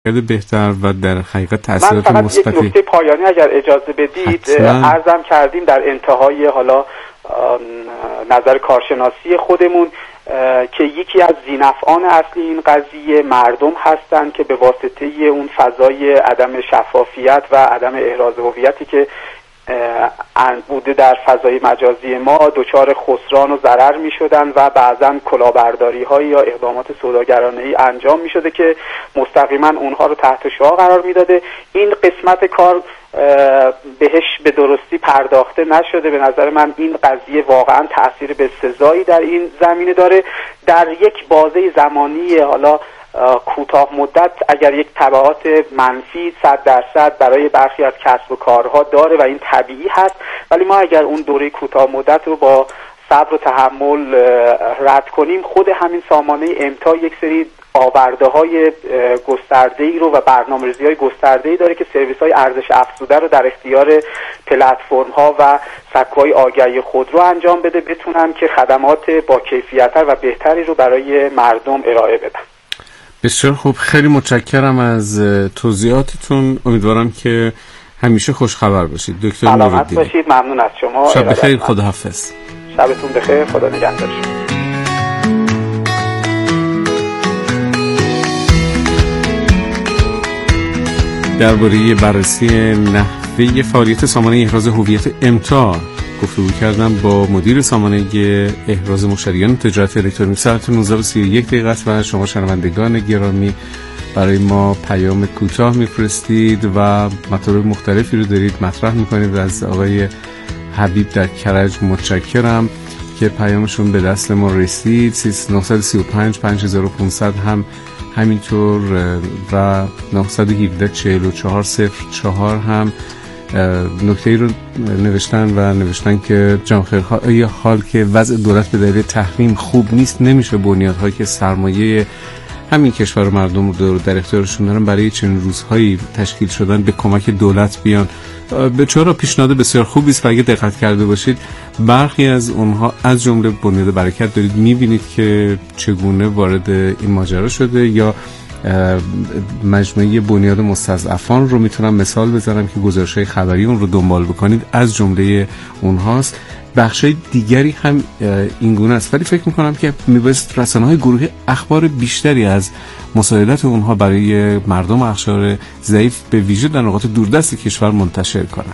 بهتر و در حقیقت تأثیرات مثبتی. من فقط یک نکته پایانی اگر اجازه بدید عرضم کردیم در انتهای حالا نظر کارشناسی خودمون که یکی از ذینفعان اصلی این قضیه مردم هستند که به واسطه اون فضای عدم شفافیت و عدم احراز هویتی که بوده در فضای مجازی ما دچار خسران و ضرر می شدن و بعضا کلاهبرداری هایی یا اقدامات سوداگرانه ای انجام می شده که مستقیما اونها رو تحت شعاع قرار می داده. این قسمت کار بهش به درستی پرداخته نشده. به نظر من این قضیه واقعا تأثیر بسزایی در این زمینه داره. در یک بازه زمانی حالا کوتاه مدت اگر یک تبعات منفی 100% برای برخی از کسب و کارها داره و این طبیعی هست، ولی ما اگر اون دوره کوتاه مدت رو با صبر و تحمل رد کنیم، خود همین سامانه امتا یک سری آورده های گسترده‌ای رو و برنامه‌ریزی‌های گسترده‌ای داره که سرویس‌های ارزش افزوده رو در اختیار پلتفرم‌ها و سکوهای آگهی خودرو انجام بده، بتونن که خدمات با کیفیت‌تر و بهتری رو برای مردم ارائه بدن. بسیار خوب، خیلی متشکرم از توضیحاتتون. امیدوارم که همیشه خوش خبر باشید دکتر نوری‌دینی. سلامت باشید. ممنون از شما. شب بخیر. خداحافظ. شبتون بخیر. خدا نگهدار شما. درباره بررسی نحوه فعالیت سامانه احراز هویت امتا گفتگو کردم با مدیر سامانه احراز مشتریان تجارت الکترونیک. ساعت 19:31 و شما شنوندگان گرامی برای ما پیام کوتاه میفرستید و مطالب مختلفی رو دارید مطرح میکنید. از آقای حبیب در کرج متشکرم که پیامشون به دست ما رسید. 935 5500 هم همینطور و 917 4404 هم نکته‌ای رو نوشتن که جان خیر حال که وضع دولت به دلیل تحریم خوب نیست، نمیشه بنیادهایی که سرمایه همین کشور و مردم رو در اختیارشون دارن برای چنین روزهایی تشکیل شدن به کمک دولت بیان. به چرا پیشنهاد بسیار خوبی است و اگه دقت کرده باشید برخی از اونها از جمله بنیاد برکت دارید میبینید که چگونه وارد این ماجرا شده، یا مجموعه بنیاد مستضعفان رو میتونم مثال بزنم که گزارش‌های خبری اون رو دنبال بکنید، از جمله اونهاست. بخشای دیگری هم این گونه است، ولی فکر میکنم که میبایست رسانه‌های گروهی اخبار بیشتری از مساعدت اونها برای مردم اقشار ضعیف به ویژه در نقاط دوردست کشور منتشر کنند.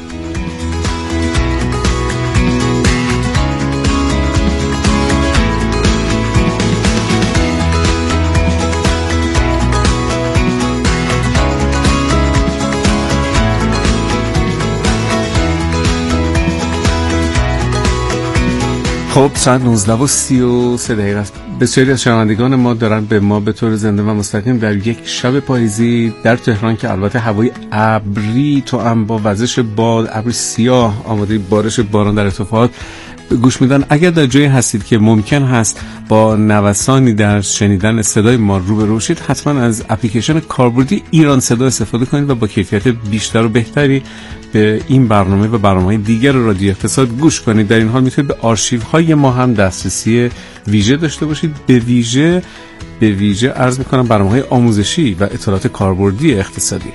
خب ساعت 19:33 است. بسیاری از شنوندگان ما دارن به ما به طور زنده و مستقیم در یک شب پاییزی در تهران که البته هوای ابری توأم با وزش باد، ابر سیاه آماده بارش باران در ارتفاعات گوش میدن. اگر در جایی هستید که ممکن هست با نوسانی در شنیدن صدای ما روبرو شید، حتما از اپلیکیشن کاربردی ایران صدا استفاده کنید و با کیفیت بیشتر و بهتری به این برنامه و برنامه‌های دیگر رادیو اقتصاد گوش کنید. در این حال میتونید به آرشیوهای ما هم دسترسی ویژه داشته باشید. به ویژه عرض میکنم برنامه‌های آموزشی و اطلاعات کاربردی اقتصادی.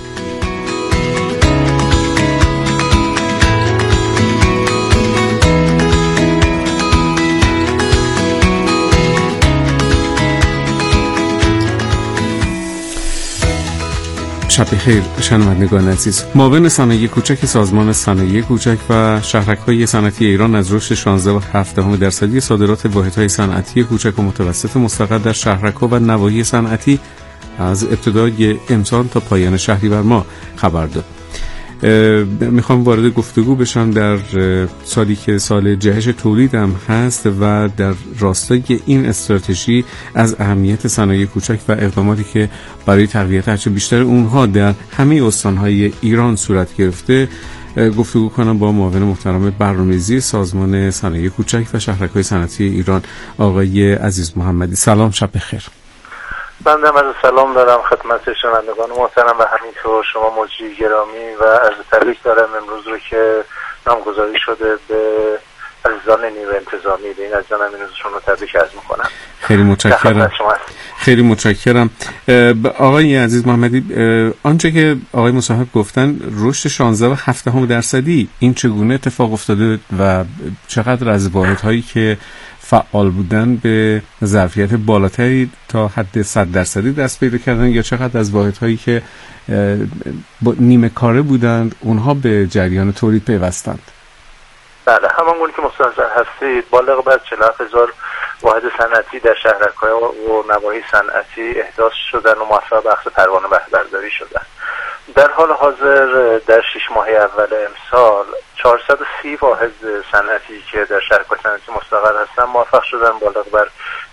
شب بخیر شنوندگان عزیز. معاون صنایع کوچک سازمان صنایع کوچک و شهرک‌های صنعتی ایران از رشد 16.7% صادرات واحدهای صنعتی کوچک و متوسط مستقر در شهرک‌ها و نواحی صنعتی از ابتدای امسال تا پایان شهریور ماه خبر داد. میخوام وارد گفتگو بشم در سالی که سال جهش تولید هم هست و در راستای این استراتژی از اهمیت صنایع کوچک و اقداماتی که برای تقویت هرچه بیشتر اونها در همه استانهای ایران صورت گرفته گفتگو کنم با معاون محترم برنامه‌ریزی سازمان صنایع کوچک و شهرک‌های صنعتی ایران آقای عزیز محمدی. سلام، شب بخیر. بنده از سلام دارم خدمت شنوندگان محترم و همینطور شما مجری گرامی و عرض تبریک دارم امروز رو که نامگذاری شده به عزیزان نیروی انتظامی، به این عزیزان هم این روزشون رو تبریک عرض میکنم. خیلی متشکرم. خیلی متشکرم. آقای عزیز محمدی، آنچه که آقای مصاحب گفتن رشد 16.7% این چگونه اتفاق افتاده و چقدر از واحدهایی که فعال بودن به ظرفیت بالاتری تا حد 100% دست پیدا کردن یا چقدر از واحدهایی که نیمه کاره بودند اونها به جریان تولید پیوستند؟ بله، همانگونه که مستحضر هستید بالغ بر 47,000 واحد صنعتی در شهرک‌های و نواحی صنعتی احداث شدن و موفق به اخذ پروانه بهره‌برداری شدن. در حال حاضر در 6 ماه اول امسال 430 واحد صنعتی که در شهرک‌های صنعتی مستقر هستن موفق شدن بالغ بر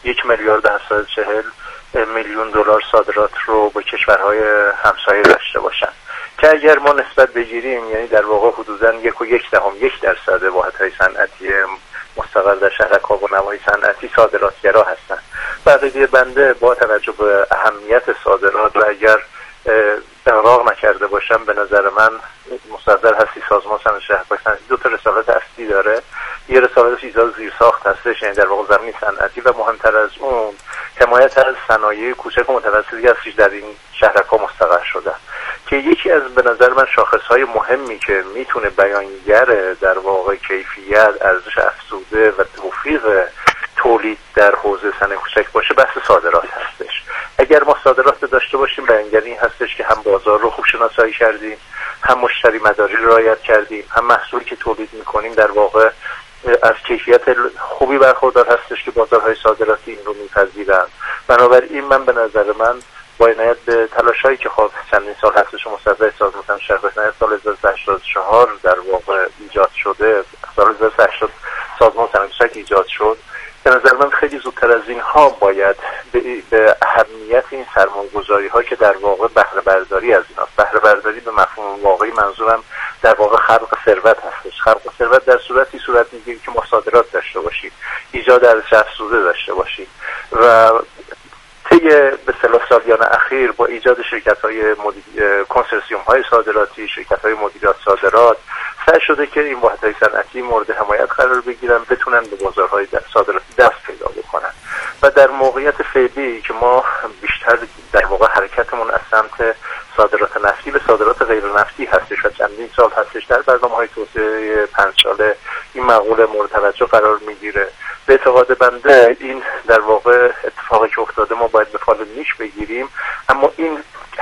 1,740,000,000 دلار صادرات رو به کشورهای همسایه داشته باشن که اگر ما نسبت بگیریم یعنی در واقع حدوداً 1.1% واحدهای صنعتی مستقر در شهرک‌ها و نواحی صنعتی صادراتگرا هستند. بقیه بنده با توجه به اهمیت صادرات و اگر اغراق نکرده باشم به نظر من مستحضر هستی سازمان صنعت شهرک‌های صنعتی 2 تا رسالت اصلی داره. یه رسالت ایجاد زیرساخت هستش، یعنی در واقع زمین صنعتی، و مهمتر از اون حمایت از صنایع کوچک و متوسطی هستش در این شهرک‌ها مستقر شدن که یکی از به نظر من شاخص‌های مهمی که میتونه بیانگر در واقع کیفیت، ارزش افزوده و توفیق تولید در حوزه صنایع کوچک باشه بحث صادرات هستش. اگر ما صادرات داشته باشیم بیانگر این هستش که هم بازار رو خوب شناسایی کردیم، هم مشتری مداری رو رعایت کردیم، هم محصولی که تولید می‌کنیم در واقع از کیفیت خوبی برخوردار هستش که بازارهای صادراتی این رو می‌پذیرن. بنابراین من به نظر من با عنایت به تلاش‌هایی که خب چندین سال هستش مستحضر سازمان شهرک‌های صنعتی سال 1984 در واقع ایجاد شده، سال 1980 سازمان صنعت ایجاد شد، به نظر من خیلی زودتر از اینها باید به اهمیت این سرمایه‌گذاری‌ها که در واقع بهره برداری از ایناست. بهره برداری به مفهوم واقعی منظورم در واقع خلق ثروت هستش. خلق ثروت در صورت میگیره که ما صادرات داشته باشیم، ایجاد ارزش افزوده داشته باشیم و طی به اصطلاح سالیان اخیر با ایجاد شرکت‌های کنسورسیوم‌های صادراتی، شرکت‌های مدیریت صادرات سعی شده که این واحدهای صنعتی مورد حمایت قرار بگیرن، بتونن به بازارهای صادراتی دست پیدا بکنن و در موقعیت فعلی که ما بیشتر در واقع حرکتمون از سمت صادرات نفتی به صادرات غیر نفتی هستش و چندین سال هستش در برنامه‌های توسعه 5 ساله این مقوله مورد توجه قرار میگیره. به اعتقاد بنده این در واقع اتفاقی که افتاده ما باید به فال نیش بگیریم، اما این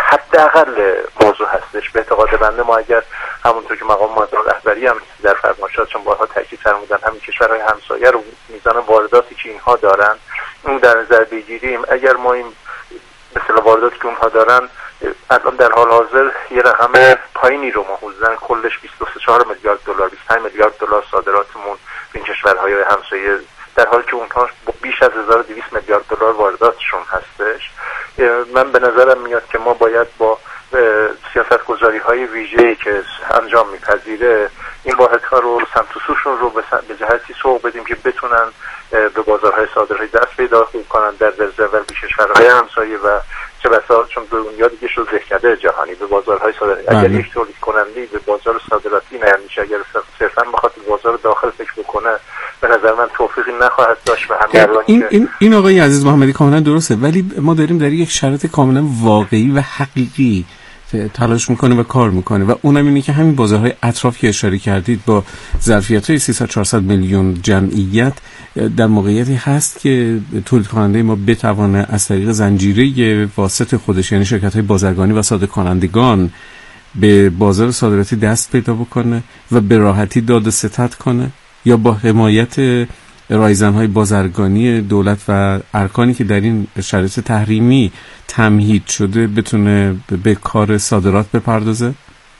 حداقل موضوع هستش. به اعتقاد بنده ما اگر همونطور که مقام معاون رهبری هم در فرمایشاتشون بارها تاکید فرمودن همین کشورهای همسایه رو میزان وارداتی که اینها دارن اون در نظر بگیریم، اگر ما این به اصطلاح وارداتی که اونها دارن الان در حال حاضر یه رقم پایینی رو ما حدوداً کلش 24 میلیارد دلار 25 میلیارد دلار صادراتمون به این کشورهای همسایه، در حالی که اونها بیش از 1200 میلیارد دلار وارداتشون هستش. من به نظرم میاد که ما باید با سیاست‌گذاری‌های ویژه‌ای که انجام می‌پذیره این واحدها رو سمت و سوشون رو به جهتی سوق بدیم که بتونن به بازارهای صادراتی دست پیدا کنن در درجه اول به کشورهای همسایه و چه بسا چون دنیا دیگه شد دهکده جهانی به بازارهای صادراتی. اگر یک تولید کننده به بازار صادراتی نمیشه، اگر صرفاً بخواد بازار داخل فکر بکنه به نظر من توفیقی نخواهد داشت. و این آقای عزیز محمدی کاملا درسته، ولی ما داریم در یک شرایط کاملا واقعی و حقیقی تلاش میکنه و کار میکنه و اونم اینه که همین بازارهای اطراف که اشاره کردید با ظرفیت‌های 300-400 میلیون جمعیت در موقعیتی هست که تولید کننده ما بتونه از طریق زنجیره واسط خودش یعنی شرکت‌های بازرگانی و صادر کنندگان به بازار صادراتی دست پیدا بکنه و به راحتی داد و ستد کنه یا با حمایت رایزن‌های بازرگانی دولت و ارکانی که در این شرایط تحریمی تمهید شده بتونه به کار صادرات بپردازه؟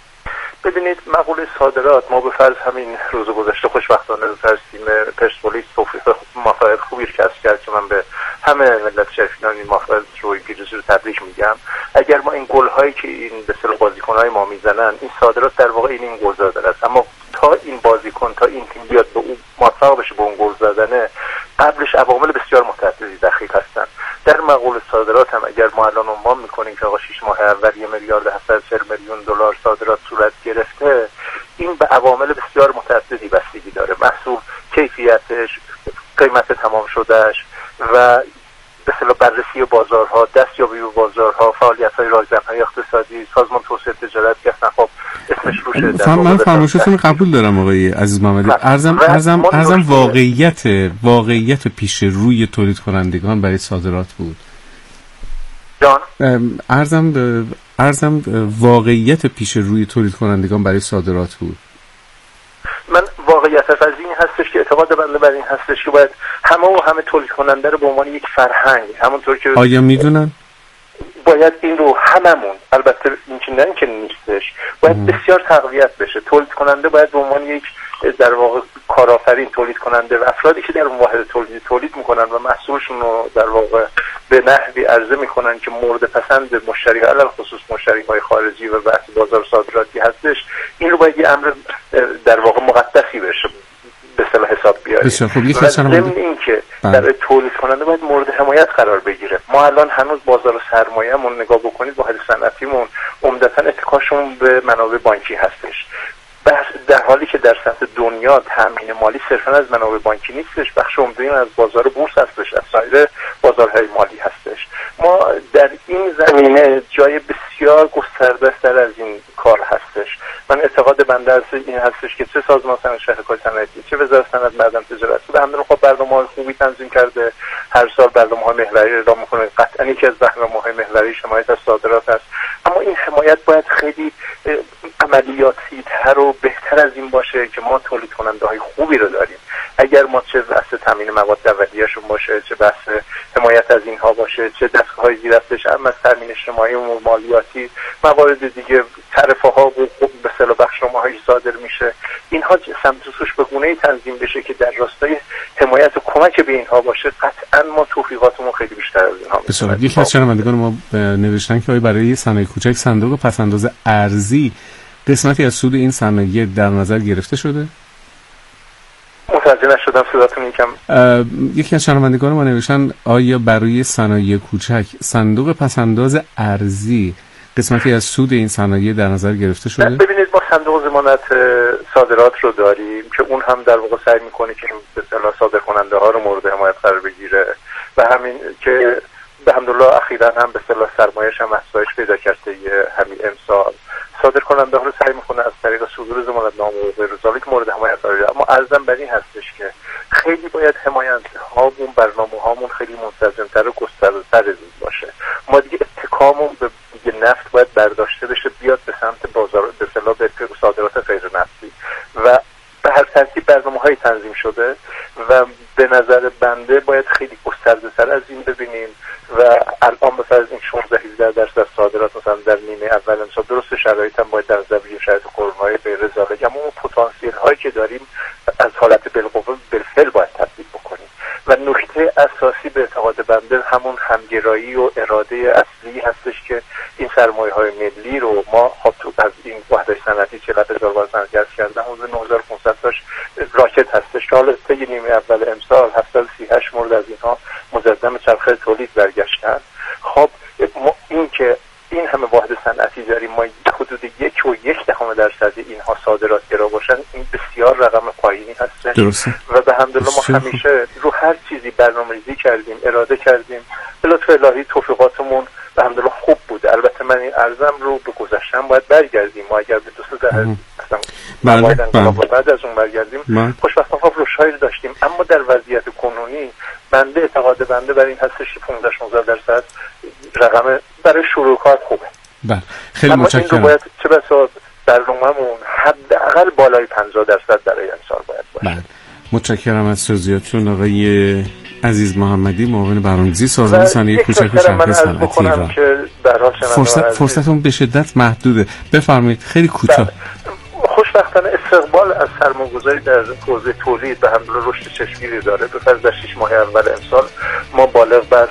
ببینید مقوله صادرات ما به فرض همین روز گذشته خوشبختانه در تیم پرسپولیس توفیق موفقیت خوبی کسب کرد که من به همه ملت شرفیان این موفقیت روی پیروزی رو تبریک میگم. اگر ما این گل‌هایی که این به اصطلاح بازیکن‌های ما میزنن این صادرات در واقع این گل زدن است، اما تا این بازیکن تا این تیم بیاد به اون موفق بشه به اون گل زدن قبلش عوامل بسیار متعددی دخیل هستن. در مقوله صادرات هم اگر ما الان عنوان میکنیم که آقا 6 ماه اول 1,740,000,000 دلار صادرات صورت گرفته، این به عوامل بسیار متعددی بستگی داره، محصول، کیفیتش، قیمت تمام شدهش و به اصطلاح بررسی بازارها، دستیابی به بازارها، فعالیت‌های رایزن‌های اقتصادی، سازمان توسعه تجارت که اصلا خب اسمش روشه. من فرمایشتون قبول دارم آقای عزیز محمدی. ارزم واقعیت پیش روی تولید کنندگان برای صادرات بود. ارزم واقعیت پیش روی تولید کنندگان برای صادرات بود. من واقعیت از این هستش که اعتقاد بنده بر این هستش که باید همه تولید کننده رو به عنوان یک فرهنگ، همونطور که آیا میدونن باید این رو هممون، البته این که نیستش، باید بسیار تقویت بشه. تولید کننده باید به عنوان یک در واقع کارآفرین تولید کننده و افرادی که در اون واحد تولید میکنن و محصولشون رو در واقع به نحوی عرضه میکنن که مورد پسند مشتری، علل خصوص مشتری‌های خارجی و بحث بازار صادراتی هستش، این رو باید یه امر در واقع مقدسی بشه به اصطلاح حساب بیاریم. و ضمن این که در تولید کننده باید مورد حمایت قرار بگیره. ما الان هنوز بازار سرمایه‌مون نگاه بکنید، واحد صنعتیمون عمدتاً اتکاشون به منابع بانکی هستش، در حالی که در سطح دنیا تامین مالی صرفاً از منابع بانکی نیستش، بخش عمده از بازار بورس هستش، از سایر بازارهای مالی هستش. ما در این زمینه جای بسیار گسترده‌تر از این کار هستش. من اعتقاد بنده از این هستش که چه سازمان صنعت شرکت‌های صنعتی، چه وزارت صنعت معدن تجارت به همین خب برنامه‌های خوبی تنظیم کرده، هر سال برنامه‌های محوری اعلام می‌کنه. قطعاً یکی از برنامه‌های محوری حمایت از صادرات است، اما این حمایت باید خیلی عملیاتی‌تر و بهتر از این باشه که ما تولید کننده‌های خوبی رو داریم. اگر ما چه بحث تامین مواد اولیه‌شون باشه، چه بحث حمایت از اینها باشه، چه دستگاه‌های زیرساختش هم از تامین اجتماعی و مالیاتی، موارد دیگه، تعرفه‌ها و به اصطلاح بخشنامه‌هایی صادر میشه، اینها سمت و سوش به گونه‌ای تنظیم بشه که در راستای حمایت و کمک به اینها باشه، قطعاً ما توفیقاتمون خیلی بیشتر از اینها میشه. یکی از شنوندگان ما نوشتن که برای صنایع کوچک صندوق پس‌انداز ارزی قسمتی از سود این صنایع در نظر گرفته شده؟ متوجه نشدم صداتون یکم. یکی از شنوندگان ما نوشتن آیا برای صنایع کوچک صندوق پس‌انداز ارزی قسمتی از سود این صنایع در نظر گرفته شده؟ ببینید ما صندوق ضمانت صادرات رو داریم که اون هم در واقع سعی میکنه که به اصطلاح صادرکننده ها رو مورد حمایت قرار بگیره و همین که الحمدلله اخیراً هم به اصطلاح سرمایه‌اش هم افزایش پیدا کرده همین امسال. صادرکننده ها رو سعی میکنه از طریق صدور ضمانتنامه و غیر ذالک مورد حمایت قرار بگیره. اما عرضم بر این هستش که خیلی باید حمایت هامون، برنامه‌هامون خیلی منسجم‌تر و گسترده‌تر باشه. ما دیگه اتکامون به نفت باید برداشته بشه بیاد به سمت بازار به اصطلاح به صادرات غیر نفتی و به هر ترتیب برنامه‌های تنظیم شده و به نظر بنده باید خیلی گسترده‌تر از این ببینیم و الان مثلا این 16-17% صادرات مثلا در نیمه اول امسال درست شرایط هم باید در نظر بگیریم، شرایط کرونایی غیر ذالک، اما اون پتانسیل هایی که داریم از حالت بالقوه بالفعل باید تطبیق بکنیم و نکته اساسی به اعتقاد بنده همون همگرایی و اراده اصلی هستش که این سرمایه‌های ملی رو ما خب از این وحدت صنعتی 40,000 بار صنعت کردن حدود 9500 تاش راکت هستش که حالا طی نیمه اول امسال 738 مورد از اینها مجدد چرخه تولید برگشتن. خب این که این همه واحد صنعتی داریم، ما حدود 1.1% اینها صادرات گرا باشن، این بسیار رقم پایینی هست. درسته. و به حمدالله ما همیشه رو هر چیزی برنامه‌ریزی کردیم، اراده کردیم، به لطف الهی توفیقاتمون به حمدالله خوب بود. البته من این عرضم رو به گذشتم باید برگردیم، ما اگر به 2 دهه بعد از اون برگردیم خوشبختانه خب روش‌هایی داشتیم، اما در وضعیت کنونی بنده اعتقاد بنده بر این هستش که 15-16% رقم برای شروع کار خوبه. بله خیلی متشکرم. این رو باید چه بسا برنامه‌مون حداقل بالای 50% برای امسال باید باشه. بله متشکرم از توضیحاتتون آقای عزیز محمدی، معاون برنامه‌ریزی سازمان صنایع کوچک و شهری صنعتی ایران. فرصتون به شدت محدوده، بفرمایید خیلی کوتاه. خوشبختانه استقبال از سرمایه‌گذاری در حوزه تولید به همراه رشد چشمگیری داره. به فرض در 6 ماه اول امسال ما بالغ بر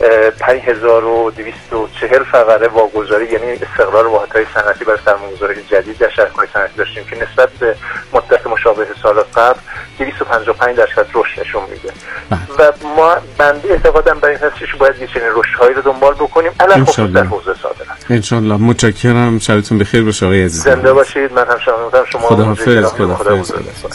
5240 فقره واگذاری، یعنی استقرار واحدهای صنعتی برای سرمایه‌گذاری جدید در شرکت‌های صنعتی داشتیم که نسبت به مدت مشابه سال قبل 255% رشد نشون میده و ما بنده اعتقادم بر این هستش که باید یه چنین رشدهایی رو دنبال بکنیم، علاوه بر حوزه صادرات. انشالله. متشکرم. شبتون بخیر باشه آقای عزیز. زنده باشید. من هم شما خداحافظ. خداحافظ.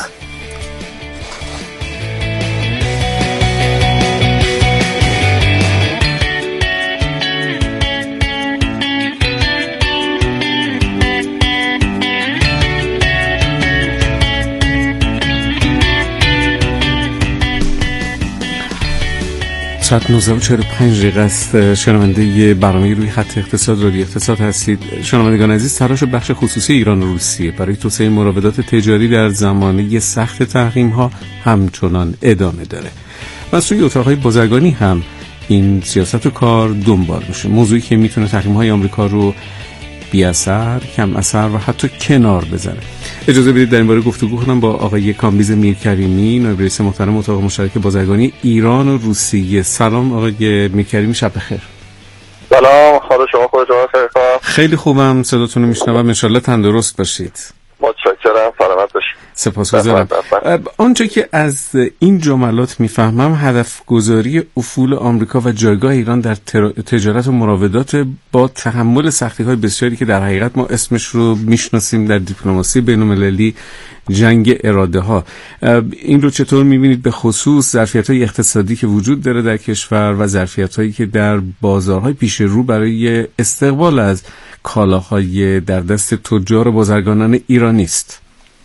ساعت 19:45 است. شنونده برنامه روی خط اقتصاد رادیو اقتصاد هستید. شنوندگان عزیز، تلاش بخش خصوصی ایران و روسیه برای توسعه مراودات تجاری در زمانه سخت تحریم‌ها همچنان ادامه داره و از سوی اتاق‌های بازرگانی هم این سیاست و کار دنبال میشه. موضوعی که میتونه تحریم‌های آمریکا رو بی اثر، کم اثر و حتی کنار بزنه. اجازه بدید در این باره گفتگو کنم با آقای کامبیز میرکریمی، نایب رئیس محترم اتاق مشترک بازرگانی ایران و روسیه. سلام آقای میرکریمی، شب بخیر. سلام، حال شما خوبه؟ خیلی خوبم، صداتون رو میشنوم. ان شاءالله تندرست باشید. متشکرم، سلامت باشید. سپاسگزارم. آنچه که از این جملات میفهمم هدف گذاری افول آمریکا و جایگاه ایران در تجارت و مراودات با تحمل سختی‌های بسیاری که در حقیقت ما اسمش رو میشناسیم در دیپلماسی بین‌المللی جنگ اراده ها. این رو چطور میبینید، به خصوص ظرفیت‌های اقتصادی که وجود داره در کشور و ظرفیت‌هایی که در بازارهای پیش رو برای استقبال از کالاهای در دست تجار و بازرگانان ایرانی است؟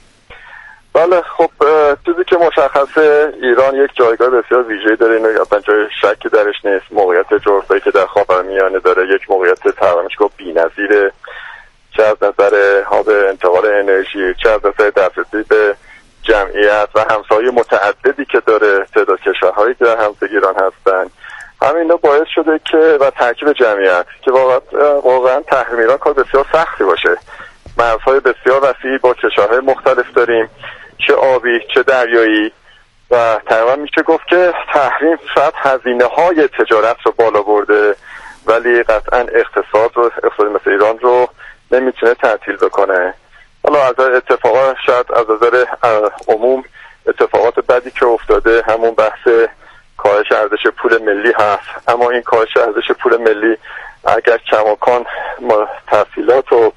بله، خب چیزی که مشخصه، ایران یک جایگاه بسیار ویژه‌ای داره، اینو اصلا جای شکی درش نیست. موقعیت جغرافیایی که در خاورمیانه داره یک موقعیت تقریباً بی‌نظیره، چه از نظر هاب انتقال انرژی، چه از نظر دسترسی به جمعیت و همسایه متعددی که داره، تعداد کشورهایی که در همسایه ایران هستن. همینا باعث شده که و ترکیب جمعیت که واقعا تحریم ایران کار بسیار سختی باشه. مرزهای بسیار وسیعی با کشورهای مختلف داریم، چه آبی چه دریایی، و تقریبا میشه گفت که تحریم شاید هزینه‌های تجارت رو بالا برده، ولی قطعا اقتصاد مثل ایران رو نمیتونه تعطیل بکنه. حالا از اتفاقات، شاید از نظر عموم اتفاقات بدی که افتاده همون بحث کاهش ارزش پول ملی هست، اما این کاهش ارزش پول ملی اگر کماکان تحصیلات و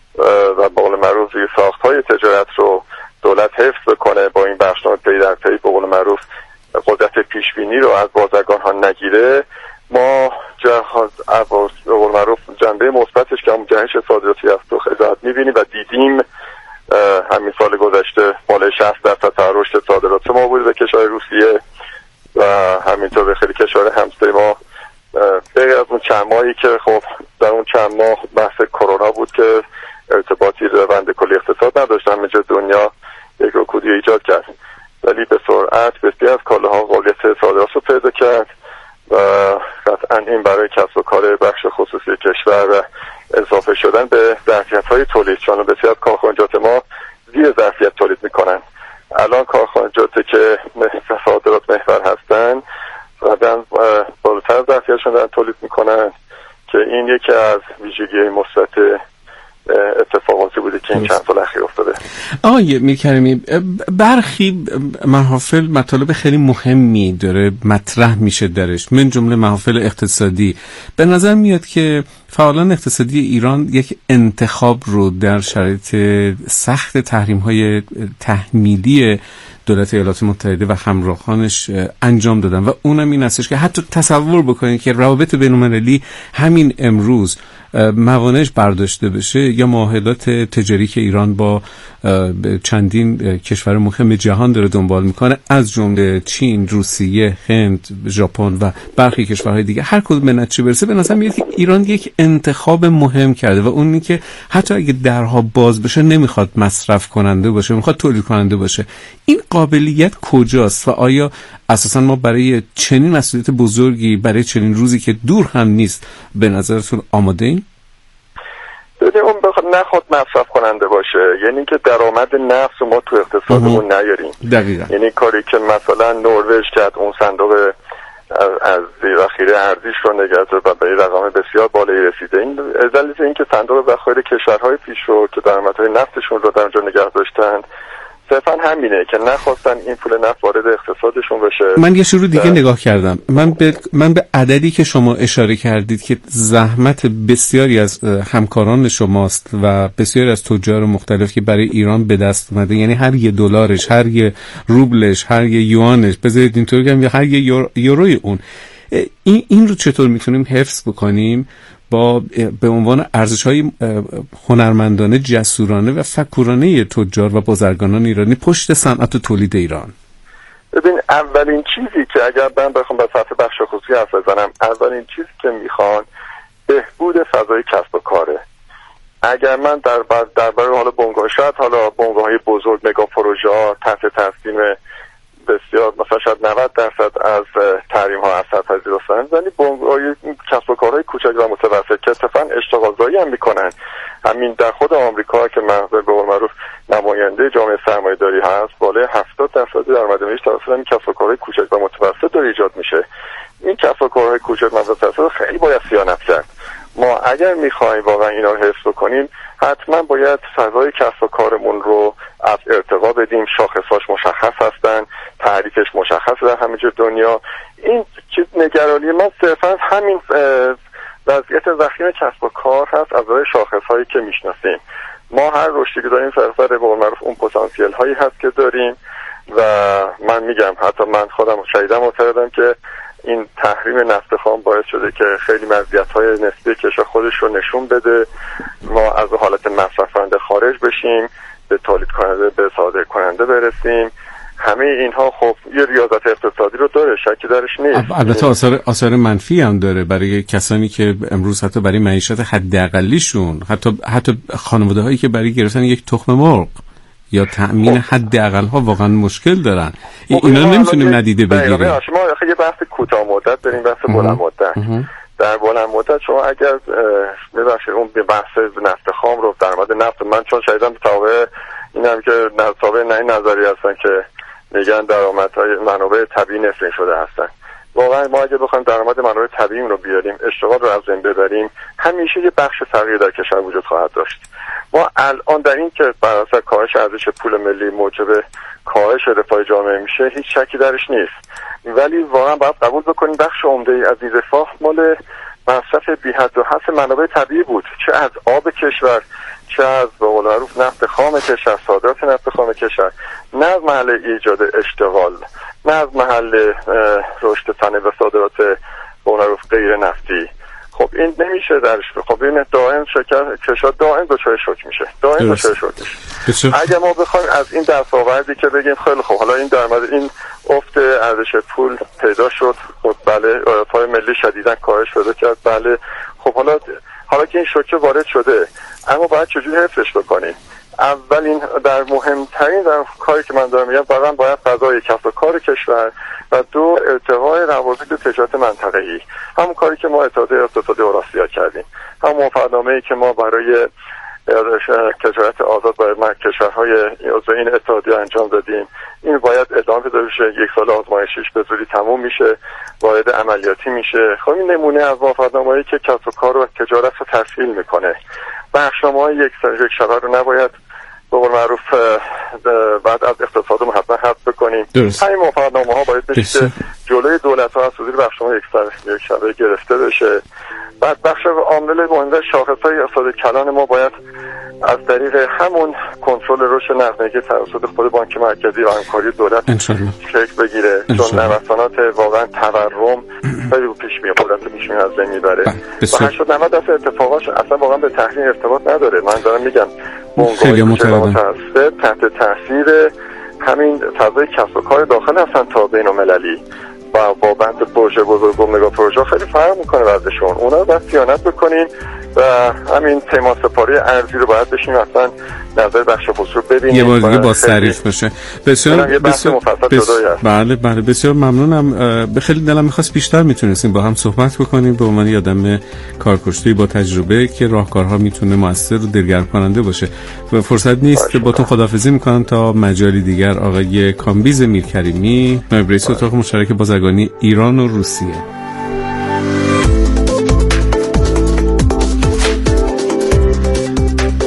به قول معروف ساخت‌های تجارت رو دولت حفظ بکنه، با این بخشنامه پی در پی به قول معروف قدرت پیشبینی رو از بازرگان ها نگیره، ما به قول معروف جنبه مثبتش که همون جهش صادراتی هست رو خیلی راحت می‌بینیم و دیدیم. همین سال گذشته بالای 60% رشد صادرات ما بود به کشور روسیه و همینطور به خیلی کشور همسایه ما. غیر از اون چند ماهی که خب در اون چند ماه بحث کرونا بود که ارتباطی روند کلی اقتصاد نداشت، همه جای دنیا یک رکودی ایجاد کرد، ولی به سرعت بسیار از کالاها قابلیت صادرات رو پیدا کرد و قطعا این برای کسب و کار بخش خصوصی کشور و اضافه شدن به ظرفیت‌های تولید، چون بسیار از کارخانجات ما زیر ظرفیت تولید میکنن. الان کارخانجاتی که صادرات محور هستن بعدن بالاتر ظرفیتشون دارن تولید میکنن که این یکی از ویژگی‌های مثبت اتفاقاتی بوده که این چند سال اخیر افتاده. آقای میرکریمی، برخی محافل مطالب خیلی مهمی داره مطرح میشه درش، من جمله محافل اقتصادی. به نظر میاد که فعالان اقتصادی ایران یک انتخاب رو در شرایط سخت تحریم‌های تحمیلی دولت ایالات متحده و همراهانش انجام دادن و اونم این هستش که حتی تصور بکنید که روابط بین‌المللی همین امروز موانعش برداشته بشه یا معاهدات تجاری که ایران با چندین کشور مهم جهان داره دنبال میکنه، از جمله چین، روسیه، هند، ژاپن و برخی کشورهای دیگه، هر کدوم به نتیجه برسه، به نظر میاد که ایران یک انتخاب مهم کرده و اون که حتی اگه درها باز بشه نمیخواد مصرف کننده باشه، میخواد تولید کننده باشه. این قابلیت کجاست و آیا اساسا ما برای چنین مسئولیت بزرگی، برای چنین روزی که دور هم نیست، به نظرتون آماده این؟ ببینید، اون نخواد مصرف کننده باشه، یعنی که درآمد نفت ما تو اقتصادمون نیاریم. دقیقاً. یعنی کاری که مثلا نروژ کرد، اون صندوق از ذخیره ارزیش رو نگه داشت و به رقم بسیار بالایی رسیده. این دلیل این که صندوق ذخایر کشورهای پیشرو که درآمدهای نفتشون رو در اونجا نگه داشتن صرفا همینه که نخواستن این پول نفت وارد اقتصادشون بشه. من یه شروع دیگه نگاه کردم. من به عددی که شما اشاره کردید که زحمت بسیاری از همکاران شماست و بسیاری از تجار مختلف که برای ایران به دست اومده، یعنی هر $1، هر روبلش، هر یوانش، بذارید اینطور بگم، یا هر یوروی اون، این رو چطور میتونیم حفظ بکنیم با به عنوان ارزش‌های هنرمندانه، جسورانه و فکورانه تجار و بازرگانان ایرانی پشت صنعت و تولید ایران؟ ببین، اولین چیزی که اگر من بخوام به سطح بخش خصوصی حرف بزنم، اولین چیزی که میخوان بهبود فضای کسب و کاره. اگر من در برای حالا بنگاه، شاید حالا بنگاه‌های بزرگ، مگا پروژه‌ها تحت تصمیم بسیار مثلا شاید 90% از تحریم ها اثر پذیر هستند، یعنی بنگاه‌های کسب و کارهای کوچک و متوسط که اتفاقاً اشتغالزایی هم میکنن. همین در خود آمریکا که به قول معروف نماینده جامعه سرمایه‌داری هست، بالای 70% درآمد ملی توسط این کسب و کارهای کوچک و متوسط داره ایجاد میشه. این کسب و کارهای کوچک و متوسط خیلی باید صیانت کرد. ما اگر میخوایم واقعا اینا رو حفظ کنیم، حتما باید فضای کسب و کارمون رو از ارتقا بدیم. شاخصاش مشخص هستن، تعریفش مشخص در همه جای دنیا. این چیز نگرانی من صرفا همین وضعیت ضخیم کسب و کار هست از روی شاخص‌هایی که میشناسیم. ما هر رشدی که داریم فرصت به قول معروف اون پتانسیل هایی هست که داریم و من میگم حتی من خودم شهیدم معتقدم که این تحریم نفت خام باعث شده که خیلی مزیت‌های نسبی کشور خودش رو نشون بده. ما از حالت مصرفنده خارج بشیم، به تولید کننده، به صادر کننده برسیم. همه اینها خب یه ریاضت اقتصادی رو داره، شکی درش نیست. البته آثار منفی هم داره برای کسانی که امروز حتی برای معیشت حداقلیشون، حتی خانواده‌هایی که برای گرفتن یک تخم مرغ یا تأمین حداقل‌ها واقعا مشکل دارن. اینا نمیتونیم ندیده بگیریم. ما یه بحث کوتاه مدت داریم، بحث بلند مدت. در بلند مدت شما اگر ببخشید اون بحث نفت خام رو، درآمد نفت، من چون شایدم تابع اینم که تابع این نظری هستن که میگن درآمدهای منابع طبیعی نفرین شده هستن. واقعا ما اگه بخوایم درآمد منابع طبیعی رو بیاریم، اشتغال رو از بین ببریم، همیشه یه بخش تغییر در کشور وجود خواهد داشت. ما الان در این که بر اساس کاهش ارزش پول ملی موجب کاهش رفاه جامعه میشه، هیچ شکی درش نیست. ولی واقعا باید قبول بکنیم بخش عمده‌ای از این رفاه مال مصرف بی حد و حصر منابع طبیعی بود، چه از آب کشور، چه از به قول معروف نفت خام کشور، صادرات نفت خام کشور، نه از محل ایجاد اشتغال، نه از محل رشد صنایع و صادرات به قول معروف غیر نفتی. خب این نمیشه درش. خب این دائم کشور دائم دچار شوک میشه، دائم دچار شوک میشه. اگه ما بخوایم از این دستاوردی که بگیم خیلی خب حالا این درآمد، این افت ارزش پول پیدا شد، خب بله رفاه ملی شدیداً کاهش پیدا کرد، بله خب حالا که این شوک وارد شده، اما باید چجوری حفظش بکنیم؟ اولین در مهمترین در کاری که من دارم میگم، واقعا باید فضای کسب و کار کشور و دو ارتقای روابط تجارت منطقه‌ای، همون کاری که ما اتحادیه اقتصادی اوراسیا کردیم، همون مفاهمه‌ای که ما برای تجارت آزاد با کشورهای عضو این اتحادیه انجام دادیم، این باید ادامه پیدا بشه. 1 سال آزمایشیش به زودی تموم میشه، وارد عملیاتی میشه. خب این نمونه از مفاهمه‌ای که کسب و کار و تجارت رو تسهیل میکنه. بخشنامه‌های یک شبه رو نباید به قول معروف بعد از اقتصادمون حتما حذف بکنیم. همین مفاهمه‌ها باید بشه که جلوی دولت‌ها از حضور بخشنامه یک شبه گرفته بشه. بعد بخش عامل مهم شاخص‌های اقتصاد کلان ما باید از طریق همون کنترل رشد نقدینگی توسط خود بانک مرکزی و همکاری دولت شکل بگیره، چون نوسانات واقعا تورم خیلی پیش میاد، دولت پیش میاد از بین میبره و 80-90% اتفاقاش اصلا واقعا به تحریم ارتباط نداره. من دارم میگم خیلی متأسفم تحت تاثیر همین فضای کسب و کار داخل هستن تا بین‌المللی و با بند پروژه بزرگ و مگا پروژه خیلی فرق میکنه وضعشون. اونا رو باید صیانت بکنیم و همین پیمان سپاری ارزی رو باید بشیم اصلا نظر بخش خصوصی رو ببینیم، یه بار دیگه با تعریف بشه. بسیار بله بسیار ممنونم. به خیلی دلم می‌خواست بیشتر میتونستیم با هم صحبت بکنیم به عنوان آدم کارکشته با تجربه که راهکارها میتونه موثر و دلگرم کننده باشه. و فرصت نیست که باتون خداحافظی میکنم تا مجالی دیگر. آقای کامبیز میرکریمی، نایب رئیس اتاق مشترک بازرگانی ایران و روسیه.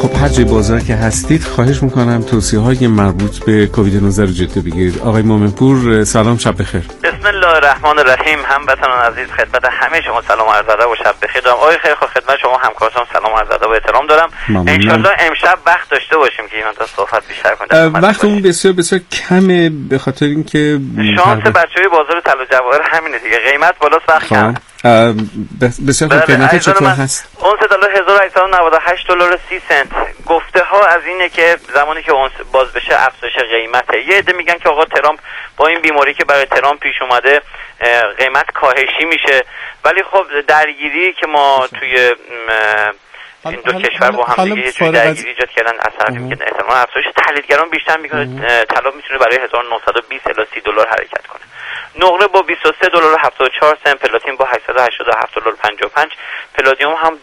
خب هر جای بازار که هستید خواهش میکنم توصیه‌های مربوط به کووید 19 رو جدی بگیرید. آقای مومنپور سلام، شب بخیر. بسم الله الرحمن الرحیم. هموطنان عزیز، خدمت همه شما سلام و عرض ادب و شب بخیر دارم. آقای خیلی خوب، خدمت شما همکارتون سلام و عرض ادب و احترام دارم. ان شاءالله امشب وقت داشته باشیم که این صحبت بیشتر کنیم. وقتمون بسیار بسیار کمه به خاطر اینکه شانس بچهای بازار طلا جواهر همینه دیگه، قیمت بالاست وقت کم. بسیار خوب. قیمت چطور هست؟ اونس طلا $1898.30. گفته ها از اینه که زمانی که اونس باز بشه افزایش قیمته. یه عده میگن که آقا ترامپ با این بیماری که برای ترامپ پیش اومده قیمت کاهشی میشه، ولی خب درگیری که ما توی این دو کشور با هم دیگه یه جوری درگیری ایجاد کردن، از طرفی میگن احتمال افزایش تحلیلگران بیشتر میگن طلا میتونه برای $1920 الی $30 حرکت کنه. نقره با $23.74، پلاتین با $887.55، پلادیوم هم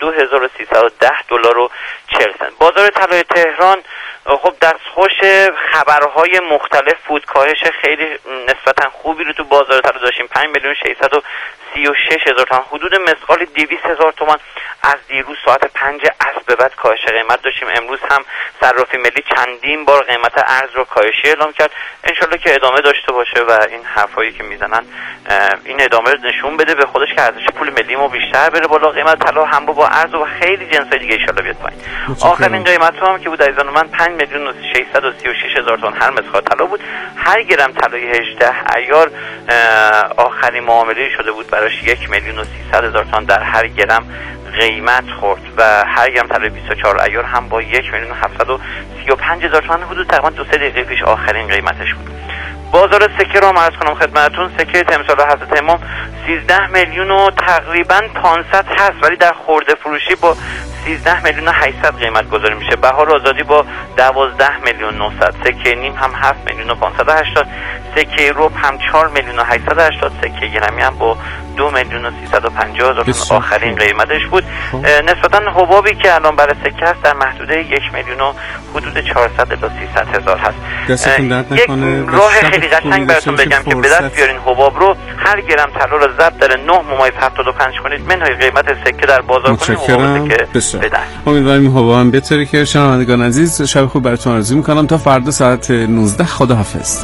$2310.40. بازار طلای تهران خب دستخوش خبرهای مختلف بود. کاهش خیلی نسبتا خوبی رو تو بازار طلا داشتیم. 5,636,000 تومان، حدود مثقال 200,000 تومان از دیروز ساعت 5 عصر به بعد کاهش قیمت داشتیم. امروز هم صرافی ملی چندین بار قیمت ارز رو کاهشی اعلام کرد. انشالله که ادامه داشته باشه و این حرفایی که میزنن این ادامه رو نشون بده به خودش که ارزش پول ملی ما بیشتر بره بالا، قیمت طلا هم با ارز و خیلی جنسای دیگه انشالله بیاد پایین. آخرین قیمت هم که بود عزیزان من 5,636,000 تومان هر مسخال طلا بود. هر گرم طلای 18 عیار آخرین معامله شده بود براش 1,300,000 تومان در هر گرم قیمت خورد و هر گرم طلای 24 عیار هم با 1,735,000 تومان حدود تقریبا 2-3 دقیقه پیش آخرین قیمتش بود. بازار سکه رو عرض کنم خدمتتون. سکه تمثال حضرت امام 13 میلیون و تقریبا 500 هست، ولی در خرده فروشی با 13,800,000 قیمت گذاری میشه. بهار آزادی با 12,900,000. سکه نیم هم 7,580,000. سکه ربع هم 4,880,000. سکه گرمی هم با 2,350,000 آخرین قیمتش بود. نسبتا حبابی که الان برای سکه هست در محدوده 1,000,000 و حدود 400 الی 300,000 هست. یک راه خیلی قشنگ براتون بگم که به دست بیارین حباب رو. هر گرم طلا رو ضرب در 9.75 کنید منهای قیمت سکه در بازار کنید. امیدوارم این حباب هم بهتره. که شنوندگان عزیز شب خوب براتون آرزو میکنم. تا فردا ساعت 19 خداحافظ.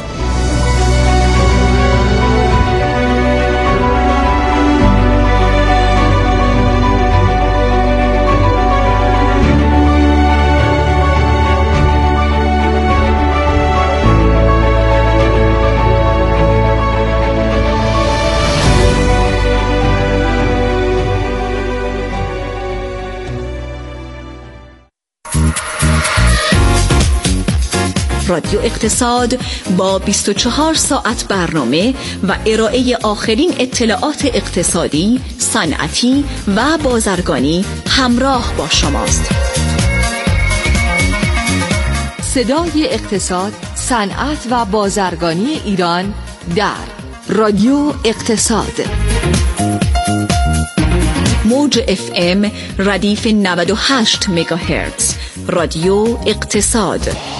رادیو اقتصاد با 24 ساعت برنامه و ارائه آخرین اطلاعات اقتصادی، صنعتی و بازرگانی همراه با شماست. صدای اقتصاد، صنعت و بازرگانی ایران در رادیو اقتصاد. موج FM ردیف 98 مگاهرتز. رادیو اقتصاد.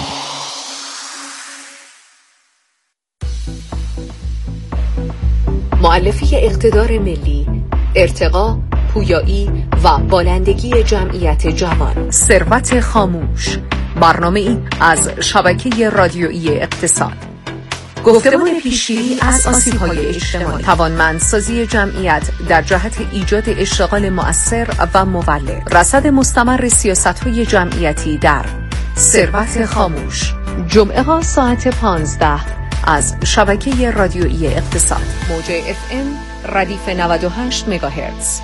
مؤلفه اقتدار ملی، ارتقا، پویایی و بالندگی جمعیت جوان. ثروت خاموش، برنامه‌ای از شبکه رادیویی اقتصاد. گفتمان پیشگیری از آسیب‌های اجتماعی، توانمندسازی جمعیت در جهت ایجاد اشتغال مؤثر و مولد، رصد مستمر سیاست‌های جمعیتی در ثروت خاموش. جمعه‌ها ساعت 15 از شبکه رادیویی اقتصاد. موج FM ردیف 98 مگاهرتز.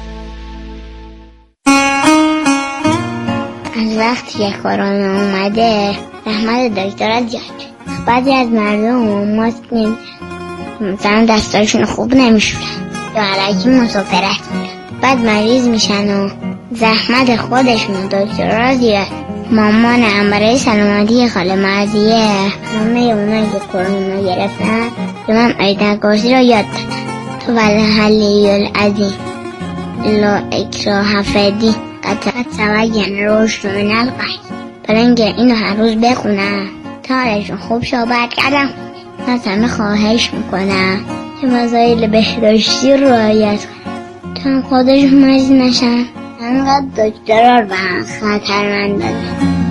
از وقتی که کرونا اومده زحمت دکترها زیاد شد. بعضی از مردم ماسک نمیزنن، مثلا دستاشون خوب نمیشورن یا علکی مسافرت میرن، بعد مریض میشن و زحمت خودشون و دکترها زیاد. مامان برای سلامتی خاله مرضیه همه اونایی که کرونا گرفتن به من آیت کرسی رو یاد دادن. تو والحلی العظیم لا اکراه فی قد تبین الرشد من الغی. برای اینکه اینو هر روز بخونن تا حالشون خوب شه. برگردم از همه خواهش میکنم که مسائل بهداشتی رو رعایت کنن تا خودشون مریض نشن. انقدر دکترها رو به خطر من دادن.